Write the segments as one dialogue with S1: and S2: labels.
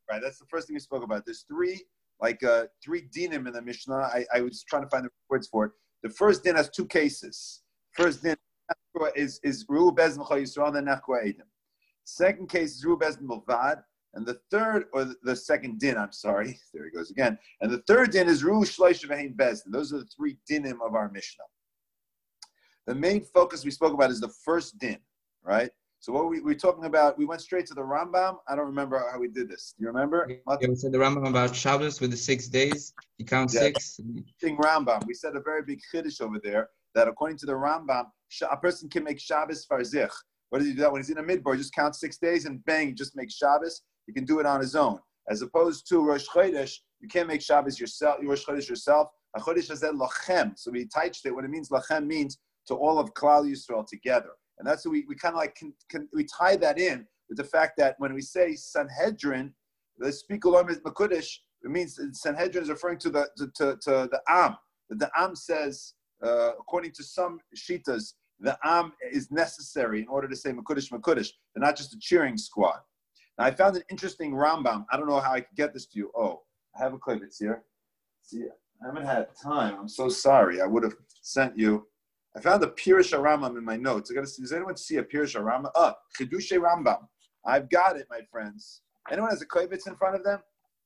S1: Right. That's the first thing we spoke about. There's three dinim in the Mishnah. I was trying to find the words for it. The first din has two cases. First din is Ru Bezin Chol Yisrael and then Nechua Edim. Second case is Ru Bezin Milvad. And the third, or the second din, I'm sorry, there he goes again. And the third din is Ru Shleish Ve'Hein Bezdin. Those are the three dinim of our Mishnah. The main focus we spoke about is the first din, right? So what we're talking about, we went straight to the Rambam. I don't remember how we did this. Do you remember?
S2: Yeah, we said the Rambam about Shabbos with the 6 days. You count 6.
S1: Rambam. We said a very big chiddush over there that according to the Rambam, a person can make Shabbos farzich. What does he do that when he's in a midbar? He just counts 6 days and bang, he just makes Shabbos. He can do it on his own. As opposed to Rosh Chodesh, you can't make Shabbos yourself. Rosh Chodesh yourself. A Chodesh is that lachem. So we touched it. What it means, lachem means to all of Klal Yisrael together. And that's what we kind of like, we tie that in with the fact that when we say Sanhedrin, the Spikulom is Makudish, it means Sanhedrin is referring to the Am. The Am says, according to some Shitas, the Am is necessary in order to say Makudish. They're not just a cheering squad. Now, I found an interesting Rambam. I don't know how I could get this to you. Oh, I have a clip. It's here. See, I haven't had time. I'm so sorry. I would have sent you. I found a Pirush Rambam in my notes. Does anyone see a Pirush Rambam? Chidushe Rambam. I've got it, my friends. Anyone has a Kovetz in front of them?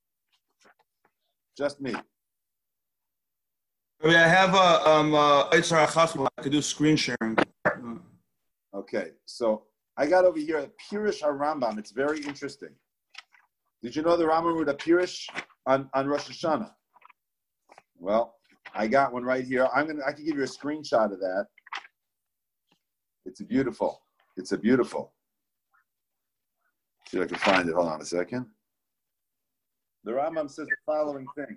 S1: Just me.
S3: I have I could do screen sharing.
S1: Okay, so I got over here a Pirush Rambam. It's very interesting. Did you know the Rambam wrote a Pirush on Rosh Hashanah? Well, I got one right here. I can give you a screenshot of that. It's beautiful. See if I can find it. Hold on a second. The Rambam says the following thing.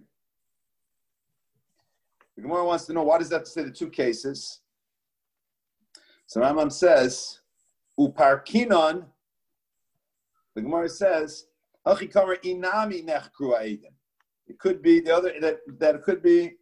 S1: The Gemara wants to know, why does that say the two cases? So Rambam says, Uparkinon, the Gemara says, inami nechkru aiden. It could be the other, that it could be,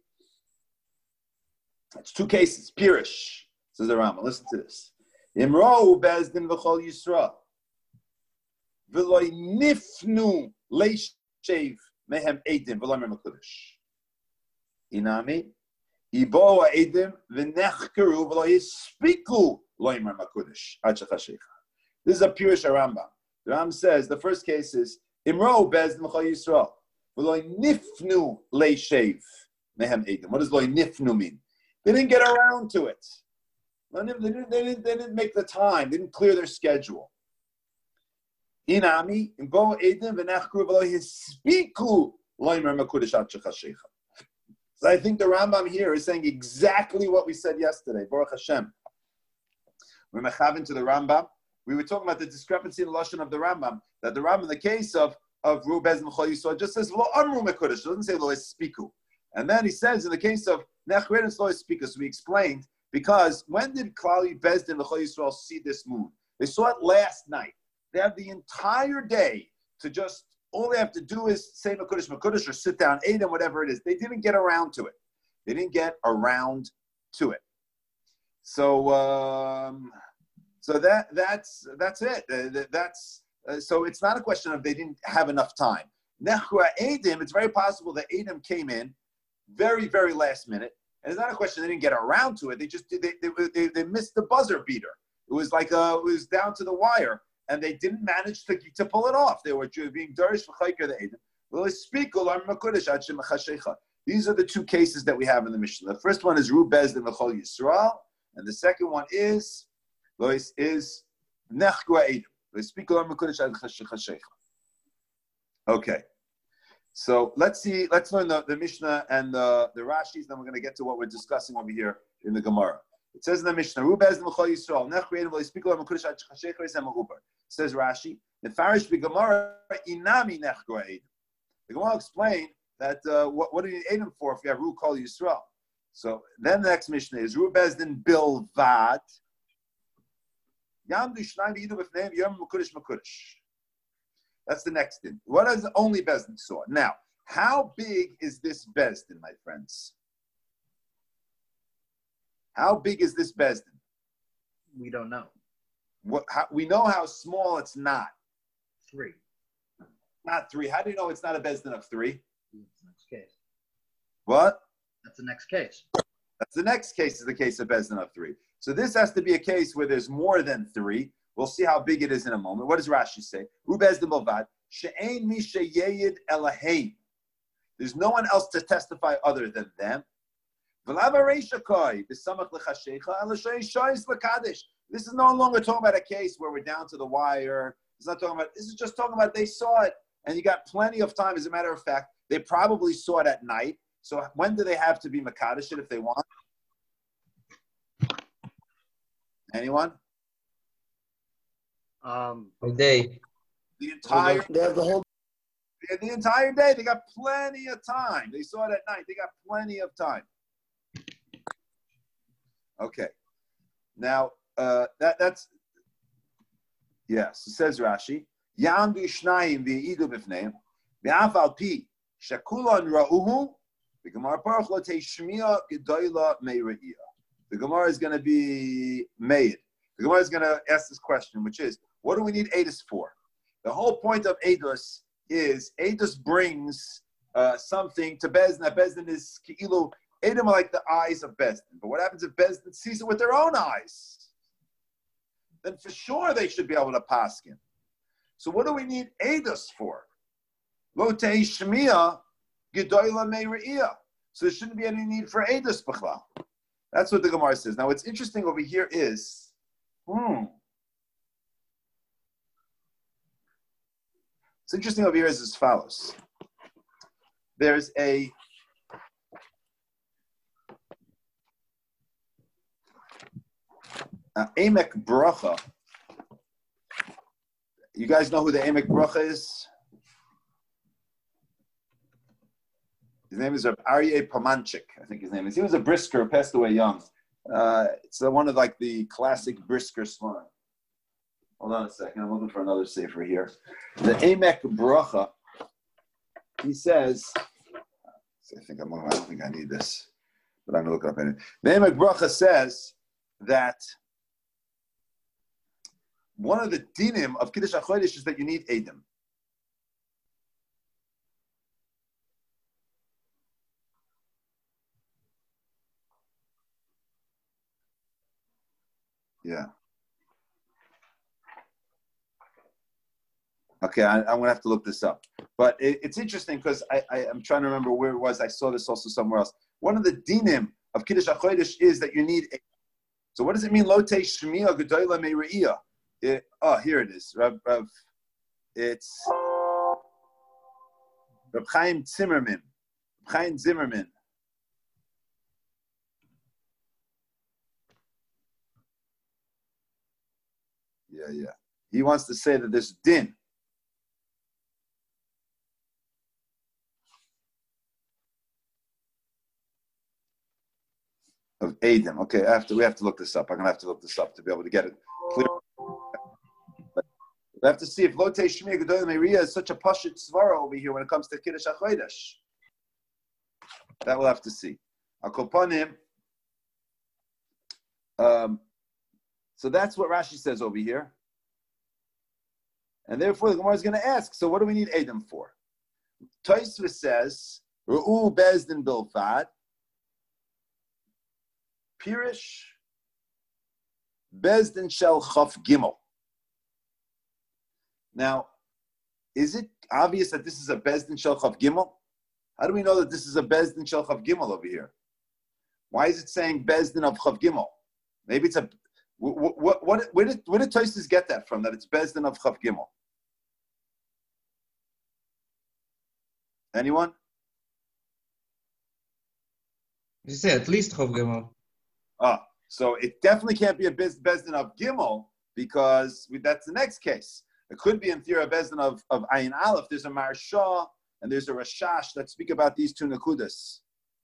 S1: it's two cases. Pirish, says the Rambam. Listen to this. Imro bezdin v'chol Yisrael. V'loi nifnu leishev mehem edim v'loi mermakudish. Inami. Ibo edim v'nechkeru v'loi yispiku loi mermakudish. Achachashecha. This is a Pirish Rambam. The Rambam says the first case is Imro bezdin v'chol Yisrael. V'loi nifnu leishev mehem edim. What does loi nifnu mean? They didn't get around to it. They didn't make the time. They didn't clear their schedule. Inami, imbo edim v'nechkru v'lo hispiku loimer makudish atchachashecha. So I think the Rambam here is saying exactly what we said yesterday. Baruch Hashem. We're mechaven to the Rambam. We were talking about the discrepancy in the lashon of the Rambam. That the Rambam, in the case of Ru Bezin Chol Yisrael, just says lo amru mekudish. It doesn't say lo hispiku. And then he says in the case of Nechred and Sloy Speakers, we explained, because when did Klali Bezdin L'Chol Yisrael see this moon? They saw it last night. They have the entire day to just, all they have to do is say Makudish, or sit down, eat them, whatever it is. They didn't get around to it. So, so that's it. So it's not a question of they didn't have enough time. Nechua Edim, it's very possible that Edim came in very, very last minute. And it's not a question they didn't get around to it. They just they missed the buzzer beater. It was like it was down to the wire, and they didn't manage to pull it off. They were being darish v'chayker the Edim. These are the two cases that we have in the Mishnah. The first one is Ru Bezdin v'chol Yisrael, and the second one is Nechua Edim. Okay. So let's learn the Mishnah and the Rashis, then we're going to get to what we're discussing over here in the Gemara. It says in the Mishnah, says Rashi, the Farish Gemara inami nechgoa. The Gemara explained that what do you need Edom for if you have Ru Kol Yisrael? So then the next Mishnah is Ru Bezdin Bilvad. Yamdu Shnai V'Yidu B'Fneim Yom Makudish Makudish. That's the next thing. What does only Bezdin saw? Now, how big is this Bezdin, my friends? How big is this Bezdin?
S4: We don't know.
S1: We know how small it's not.
S4: 3.
S1: Not 3. How do you know it's not a Bezdin of 3?
S4: That's the next case.
S1: What?
S4: That's the next case.
S1: That's the next case is the case of Bezdin of 3. So this has to be a case where there's more than 3. We'll see how big it is in a moment. What does Rashi say? Hu Bezdin Bovad, she'ein mi sheyeyid elaheim. There's no one else to testify other than them. This is no longer talking about a case where we're down to the wire. It's not talking about, this is just talking about they saw it and you got plenty of time. As a matter of fact, they probably saw it at night. So when do they have to be Makadish it if they want? Anyone?
S2: A day.
S1: The entire
S4: They have the whole.
S1: the entire day. They got plenty of time. They saw it at night. They got plenty of time. Okay. Now that's yes. It says Rashi. Yamdu shnayim v'yidu b'fneim v'af al pi shakulon ra'uhu v'gemar baruch lo teishmiya gedoyla meiriyah. The Gemara is going to be made. The Gemara is going to ask this question, which is, what do we need Eidos for? The whole point of Eidos is Eidos brings something to Bezdin. That Bezdin is Ki'ilu. Eidim are like the eyes of Bezdin. But what happens if Bezdin sees it with their own eyes? Then for sure they should be able to paskin. So what do we need Eidos for? Lo teishmiya gedoyla meiriyah. So there shouldn't be any need for Eidos b'chlal. That's what the Gemara says. Now, what's interesting over here is, what's interesting over here is as follows. There's a Emek Bracha. You guys know who the Emek Bracha is? His name is Aryeh Pomanchik, I think his name is. He was a brisker, passed away young. It's one of like the classic brisker svarim. Hold on a second, I'm looking for another sefer here. The Emek Bracha, he says, I don't think I need this, but I'm going to look it up anyway. The Emek Bracha says that one of the dinim of Kiddush HaChodesh is that you need Eidim. Yeah. Okay, I'm going to have to look this up. But it's interesting because I'm trying to remember where it was. I saw this also somewhere else. One of the dinim of Kiddush HaChodesh is that you need. So what does it mean? Lo teishmiya gedoyla meiriyah. Oh, here it is. It's Reb Chaim Zimmerman. Chaim Zimmerman. Yeah. He wants to say that there's din. Of Adam. Okay, we have to look this up. I'm going to have to look this up to be able to get it clear. But we have to see if Lo Teishmiya Gedoyla Meiriyah is such a pashut svara over here when it comes to Kiddush HaChodesh. That we'll have to see. I'll call upon him. So that's what Rashi says over here. And therefore the Gemara is going to ask, so what do we need Adam for? Tosfos says, Ru'u Bezdin Bilfad, Pirish, Bezdin Shel Chaf Gimel. Now, is it obvious that this is a Bezdin Shel Chaf Gimel? How do we know that this is a Bezdin Shel Chaf Gimel over here? Why is it saying Bezdin of Chaf Gimel? Maybe it's a where did Tosfos get that from? That it's Bezdin of Chaf Gimel? Anyone?
S2: You say at least Chov Gimel.
S1: So it definitely can't be a Bezdin of Gimel because that's the next case. It could be in theory a Bezdin of Ayin Aleph. There's a Marsha and there's a Rashash that speak about these two Nakudas.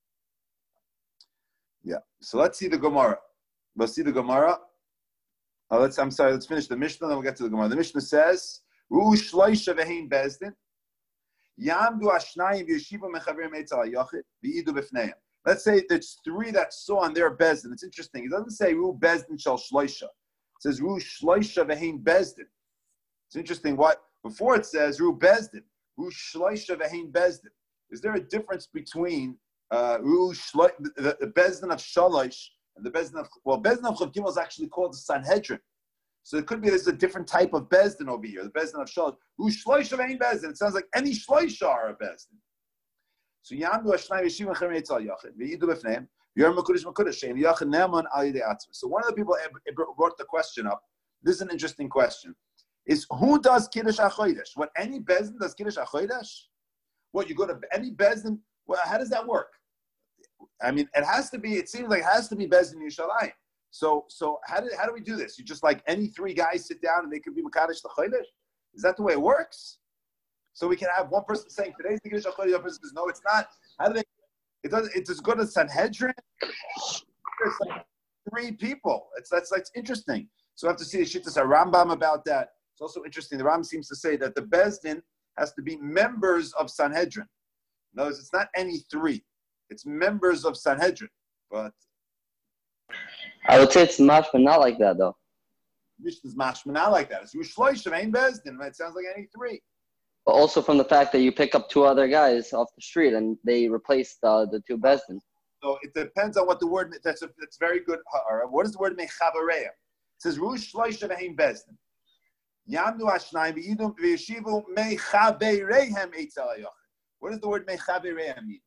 S1: Yeah. So let's see the Gemara. Let's see the Gemara. Let's finish the Mishnah, then we'll get to the Gemara. The Mishnah says, Ru shloisha v'hein bezdin, yamdu ashnayim v'yeshiva mechaverim eitzal hayachid, v'idu b'fneim. Let's say there's 3 that saw on their bezdin. It's interesting. It doesn't say Ru bezdin shel shloisha. It says Ru shloisha v'hein bezdin. It's interesting. What before it says Ru bezdin. Hu shloisha v'hein bezdin. Is there a difference between the bezdin of shalosh and the bezdin of bezdin of Chav Gimel is actually called the Sanhedrin. So it could be there's a different type of bezdin over here. The bezdin of shalosh. Hu shloisha v'hein bezdin. It sounds like any shloisha are a bezdin. So Yamdu Hashnai Yeshiva Cherei Tzal Yachid V'yidu B'fneim Yor Mekudesh Mekudesh Shein Yachid Ne'aman Al Yidei Atzma. So one of the people brought the question up. This is an interesting question. Is who does Kiddush HaChodesh? What, any bezdin does Kiddush HaChodesh? What, you go to any bezdin? Well, how does that work? I mean, it has to be. It seems like it has to be bezdin Yerushalayim. So how do we do this? You just like any three guys sit down and they can be Mekadesh LaChodesh? Is that the way it works? So we can have one person saying today's the Kiddush HaChodesh, the other person says no, it's not. How do they? It doesn't. It's as good as Sanhedrin. It's like three people. That's interesting. So I have to see the Shittas Rambam about that. It's also interesting. The Rambam seems to say that the Bezdin has to be members of Sanhedrin. In other words, it's not any three. It's members of Sanhedrin. But
S5: I would say it's mashma not like that though.
S1: Mishnah's mashma not like that. It's Yushloishim ain't Bezdin. It sounds like any three.
S5: But also from the fact that you pick up two other guys off the street and they replace the two Bezdin.
S1: So it depends on what the word. That's very good. What is the word mechabareya? It says Rush Shloisha v'hein Bezdin. Yamnu Hashnayim v'yidum v'yeshivu mechaberehem eitzal hayachid. What does the word mechaberehem mean?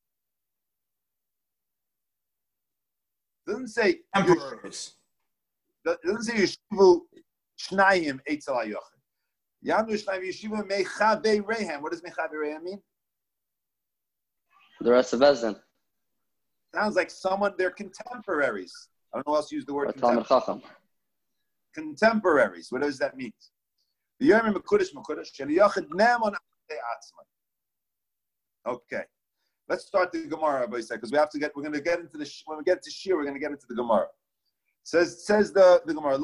S1: It doesn't say
S3: Temporaries.
S1: It doesn't say yeshivu shnayim eitzal hayachid. Yamnu Hashnayim v'yeshivu mechaberehem. What does mechaberehem mean?
S5: The rest of Bezdin.
S1: Sounds like they're contemporaries. I don't know who else used the word
S5: Talmud Chacham.
S1: Contemporaries. What does that mean? Okay. Let's start the Gemara, because we're going to get into the, when we get to Shir, we're going to get into the Gemara. Says the Gemara,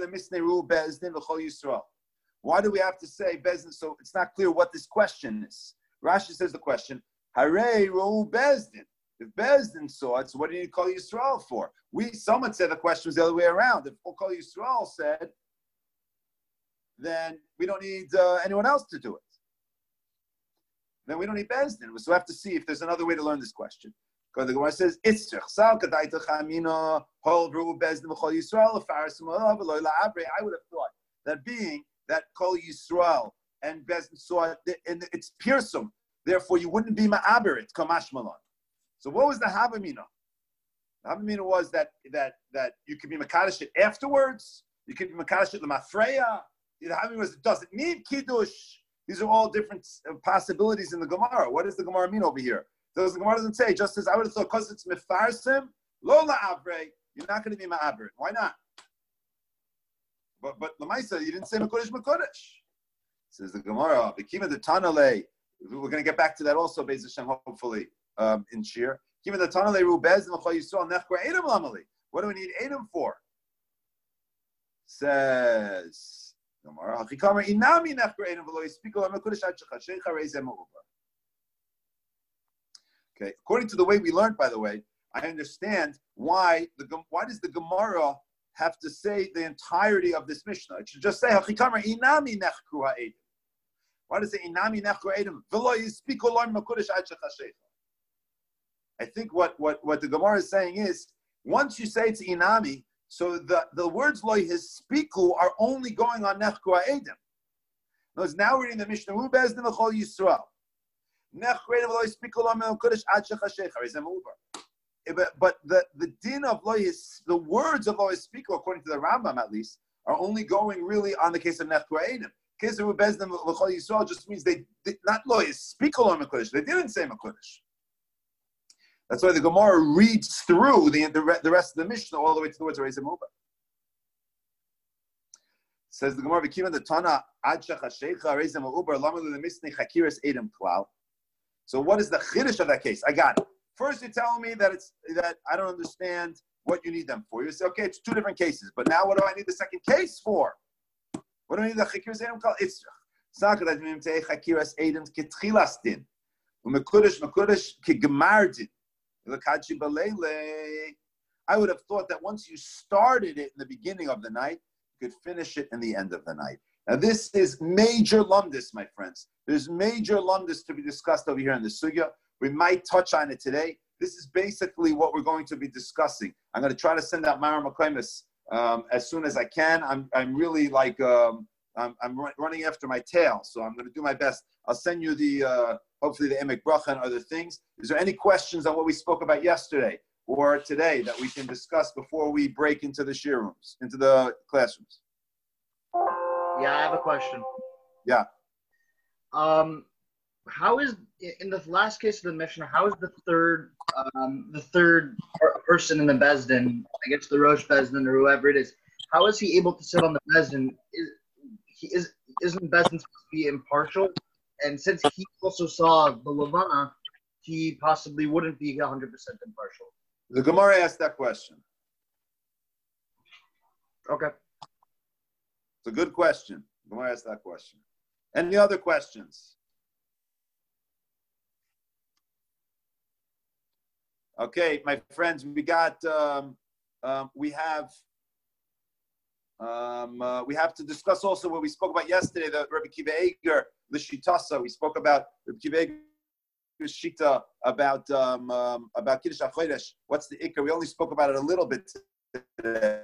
S1: why do we have to say Bezdin? So it's not clear what this question is. Rashi says the question, Harei Ru Bezdin. If Bezdin saw it, so what do you need to call Yisrael for? Someone said the question was the other way around. If Kol Yisrael said, then we don't need anyone else to do it. Then we don't need Bezdin. So we have to see if there's another way to learn this question. Because the Gemara says, I would have thought that being that Kol Yisrael and Bezdin saw it, and it's Pirsum, therefore you wouldn't be Ma'aber it, Kamash Malon. So what was the Havamina? The Havamina was that you could be Makadosh it afterwards. You could be Makadosh it L'mafreya. The Havamina was it doesn't need Kiddush. These are all different possibilities in the Gemara. What does the Gemara mean over here? The Gemara doesn't say, just as I would have thought, because it's Mefarsim, Lo La'avrei, you're not going to be Ma'aber. Why not? But Lamaisa, you didn't say Makodesh. Says the Gemara, B'kima the Tanale. We're going to get back to that also, Beis Hashem, hopefully. In Shir. What do we need Edom for? Says okay, according to the way we learned, by the way, I understand why does the Gemara have to say the entirety of this Mishnah? It should just say inami nechkru ha'edom. Why does it inami nechkru ha'edom? V'lo yispiku lo makudesh ad shechashecha. I think what the Gemara is saying is, once you say it's inami, so the words lo yispiku are only going on nechkru ha'edom. Notice now we're reading the Mishnah, Hu bezdin v'chol Yisrael. Nechkru ha'edom v'lo yispiku lo makudesh ad shechashecha. But the din of lo yis, the words of lo yispiku, according to the Rambam at least, are only going really on the case of nechkru ha'edom. The case of Hu bezdin v'chol Yisrael just means they did not lo yispiku lo makudesh. They didn't say makudesh. That's why the Gemara reads through the rest of the Mishnah all the way to the words of Reizeh Mubar. Says the Gemara, "V'kivan the Tana ad shechashecha Reizeh Mubar lamalu lemisnei chakiras edom klal." So what is the chiddush of that case? I got it. First, you're telling me that I don't understand what you need them for. You say, okay, it's two different cases, but now what do I need the second case for? What do I need the chakiras edom klal? It's sakat admim chakiras edom ketchilas din u'mekudesh kegemardin. I would have thought that once you started it in the beginning of the night, you could finish it in the end of the night. Now, this is major lumdis, my friends. There's major lumdis to be discussed over here in the sugya. We might touch on it today. This is basically what we're going to be discussing. I'm going to try to send out Mara Makaimis as soon as I can. I'm really like I'm running after my tail, so I'm going to do my best. I'll send you the hopefully the Emek Bracha and other things. Is there any questions on what we spoke about yesterday or today that we can discuss before we break into the shir rooms, into the classrooms?
S4: Yeah, I have a question.
S1: Yeah.
S4: How is, in the last case of the Mishnah, how is the third person in the Bezdin, I guess the Rosh Bezdin or whoever it is, how is he able to sit on the Bezdin? Isn't Bezdin supposed to be impartial? And since he also saw the Levana, he possibly wouldn't be 100% impartial.
S1: The Gemara asked that question.
S4: Okay.
S1: It's a good question. The Gemara asked that question. Any other questions? Okay, my friends, we got we have to discuss also what we spoke about yesterday. The Rabbi Kiva Eger, the Shitasa. We spoke about Rabbi Kiva Eger's Shita about Kiddush HaChodesh. What's the Iker? We only spoke about it a little bit today,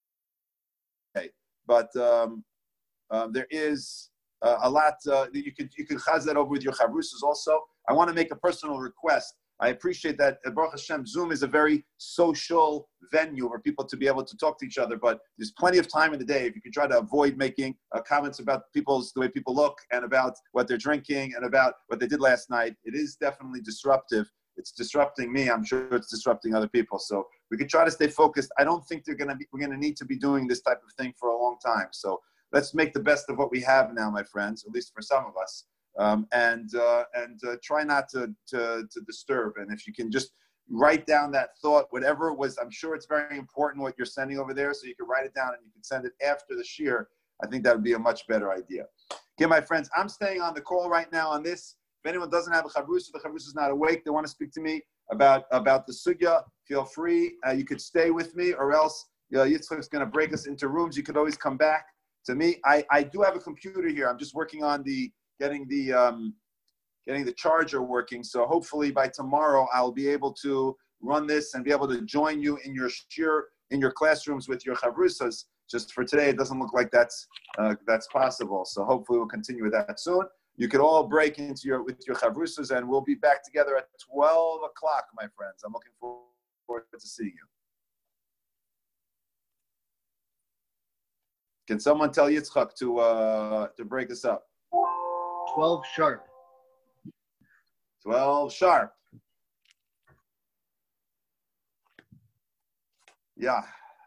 S1: but there is a lot that you could chaz that over with your chavrusas also. I want to make a personal request. I appreciate that Baruch Hashem, Zoom is a very social venue for people to be able to talk to each other, but there's plenty of time in the day if you can try to avoid making comments about the way people look and about what they're drinking and about what they did last night. It is definitely disruptive. It's disrupting me. I'm sure it's disrupting other people. So we could try to stay focused. I don't think we're going to need to be doing this type of thing for a long time. So let's make the best of what we have now, my friends, at least for some of us. And try not to disturb. And if you can just write down that thought, whatever it was, I'm sure it's very important what you're sending over there, so you can write it down and you can send it after the shir. I think that would be a much better idea. Okay, my friends, I'm staying on the call right now on this. If anyone doesn't have a chavrusa, the chavrusa is not awake, they want to speak to me about the sugya, feel free. You could stay with me, or else Yitzchak's going to break us into rooms. You could always come back to me. I do have a computer here. I'm just working on getting the charger working. So hopefully by tomorrow I'll be able to run this and be able to join you in your classrooms with your chavrusas. Just for today, it doesn't look like that's possible. So hopefully we'll continue with that soon. You could all break into with your chavrusas, and we'll be back together at 12 o'clock, my friends. I'm looking forward to seeing you. Can someone tell Yitzchak to break us up?
S4: 12 sharp.
S1: 12 sharp. Yeah.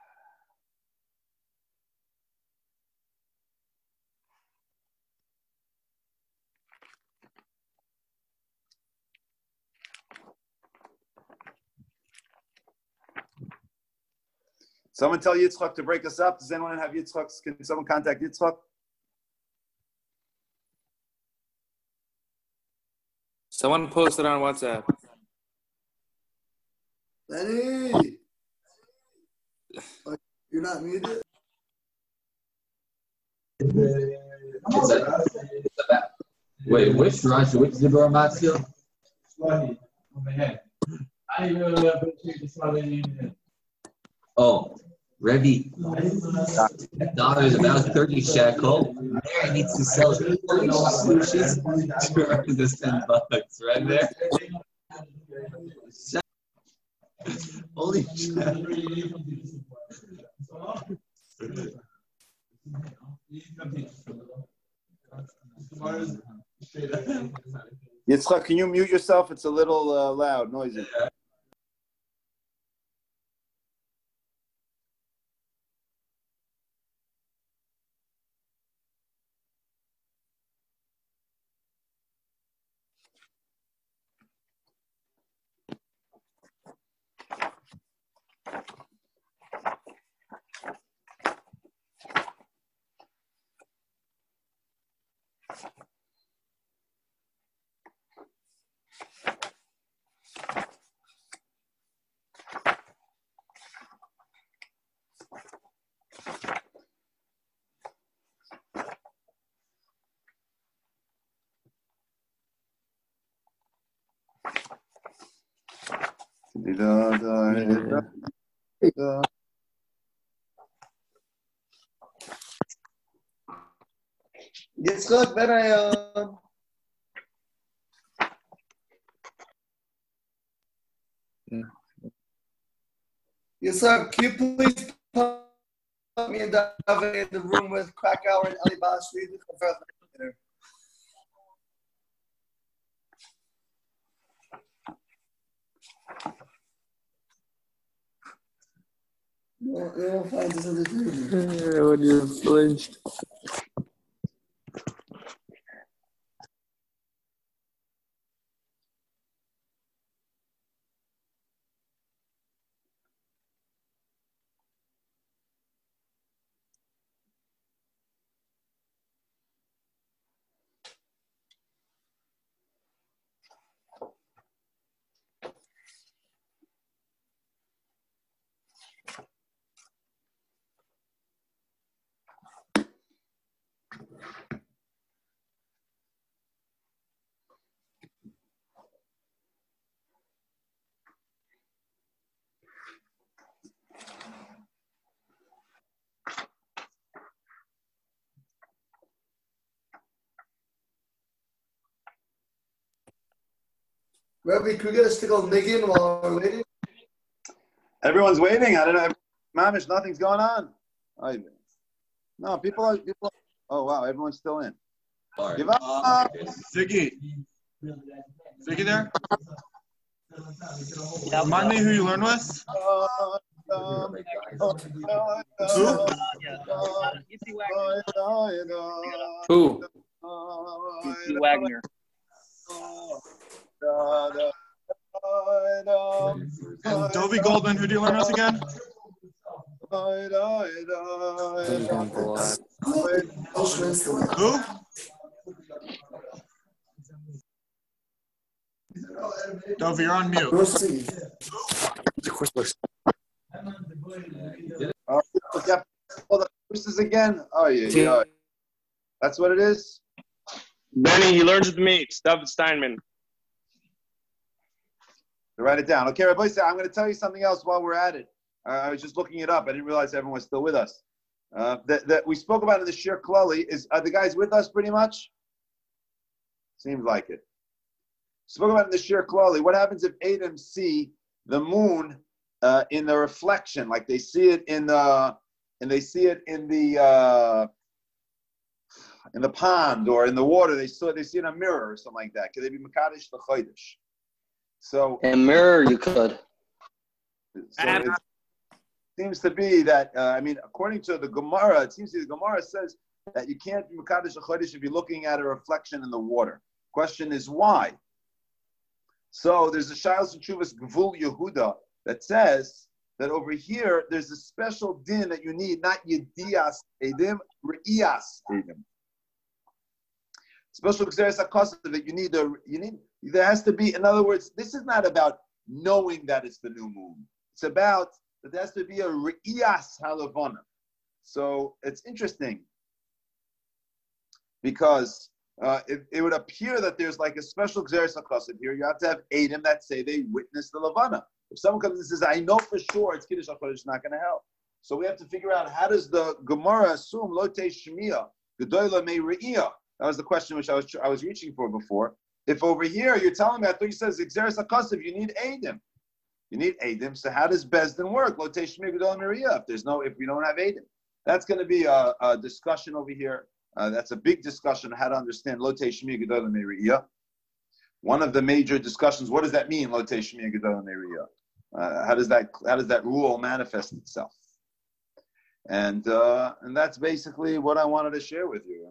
S1: Someone tell Yitzchak to break us up. Does anyone have Yitzchak? Can someone contact Yitzchak?
S6: Someone posted on WhatsApp.
S7: Lenny! You're not muted?
S8: Wait, which Rashi, which Zibur Matzil? Oh, Rebbe, $1 is about 30 shekel. Mary needs to sell 30 sushis to earn the $10 right there. Holy
S1: Yitzchak, can you mute yourself? It's a little loud, noisy.
S7: Yitzchak Benayom. Yitzchak, can you please put me and David in the room with Krakauer and Eli Basri? You'll find this other thing.
S6: When you flinched.
S7: Rabbi, can we get a stick of niggin while we're waiting?
S1: Everyone's waiting. I don't know. Mamish, nothing's going on. No, people are. Oh, wow. Everyone's still in.
S8: Sorry.
S1: Give up.
S3: Ziggy. Ziggy there? Remind me who you learn with?
S6: Who?
S9: P. Wagner.
S3: And Dovey Goldman, who do you learn with again? Who? Dovey, you're on mute.
S1: This is again. Oh, yeah. That's what it is?
S9: Benny, he learns with me. David Steinman.
S1: Write it down. Okay, Rabbi, I'm going to tell you something else while we're at it. I was just looking it up. I didn't realize everyone was still with us. That we spoke about in the Shir Klali. Are the guys with us pretty much? Seems like it. Spoke about in the Shir Klali. What happens if Adam see the moon in the reflection, like they see it in the pond or in the water? They see it in a mirror or something like that. Could they be Makadosh l'Chodesh? So
S5: in a mirror, you could.
S1: So it seems to be that, according to the Gemara, it seems to be the Gemara says that you can't be Mekadosh HaChodesh if you're looking at a reflection in the water. Question is why? So there's a Shilas Teshuvas Gvul Yehuda that says that over here there's a special din that you need, not Yedias Edim, Re'iyas Edim. Special Gzeres HaKosav that you need. There has to be, in other words, this is not about knowing that it's the new moon. It's about that there has to be a Re'iyas Halavana. So it's interesting because it would appear that there's like a special Gzeres HaKosav here. You have to have Adam that say they witnessed the Lavana. If someone comes and says, I know for sure it's Kiddush HaKodesh, it's not going to help. So we have to figure out, how does the Gemara assume Lote Shmiya, Gedoyla Me Re'iyah? That was the question which I was reaching for before. If over here you're telling me, I thought you said Gzeres HaKosav, you need Adam. You need Adam. So how does Bezdin work? Lote Shmiya Gedoyla Me Re'iyah. If we don't have Adam, that's going to be a discussion over here. That's a big discussion on how to understand Lote Shmiya Gedoyla Me Re'iyah. One of the major discussions, what does that mean, Lote Shmiya Gedoyla Me Re'iyah? How does that rule manifest itself? And that's basically what I wanted to share with you.